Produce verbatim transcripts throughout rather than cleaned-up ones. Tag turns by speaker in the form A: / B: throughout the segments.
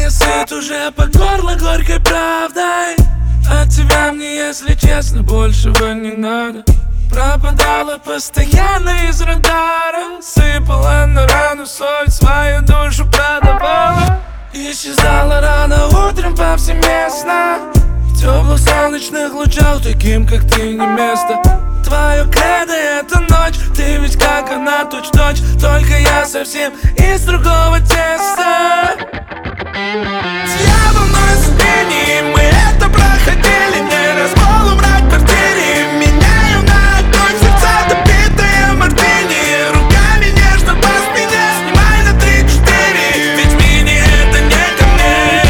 A: я сыт уже по горло горькой правдой. От тебя мне, если честно, большего не надо. Пропадала постоянно из радара, сыпала на рану соль, свою душу продавала. Исчезала рано утром повсеместно, в теплых солнечных лучах, таким как ты не место. Твое кредо — это ночь, ты ведь как она точь-в-точь, только я совсем из другого теста. Дьявол мной сомнений, мы это проходили, не разбол, мрак в квартире. Меняю на огонь сердца, допитые мартини. Руками нежно по спине, снимай на три-четыре, ведь мини это не ко мне.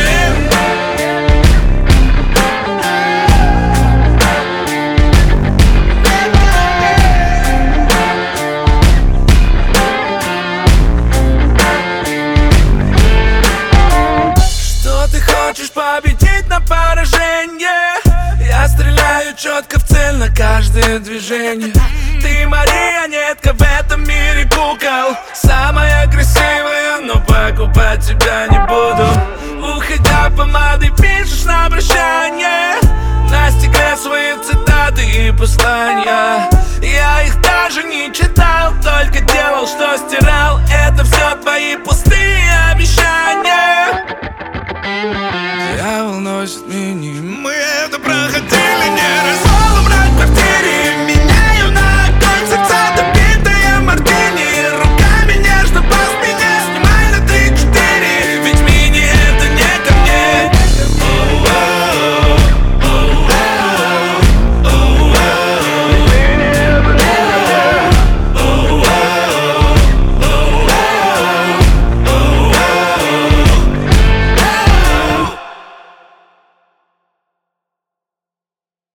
A: Что ты хочешь победить на поражение? Я стреляю четко в цель на каждое движение. Ты марионетка в этом мире кукол, самая красивая, но покупать тебя не буду. Уходя помадой пишешь на прощание, на стекле свои цитаты и послания. Я их даже не читал, только делал, что стирал. Это все твои пустые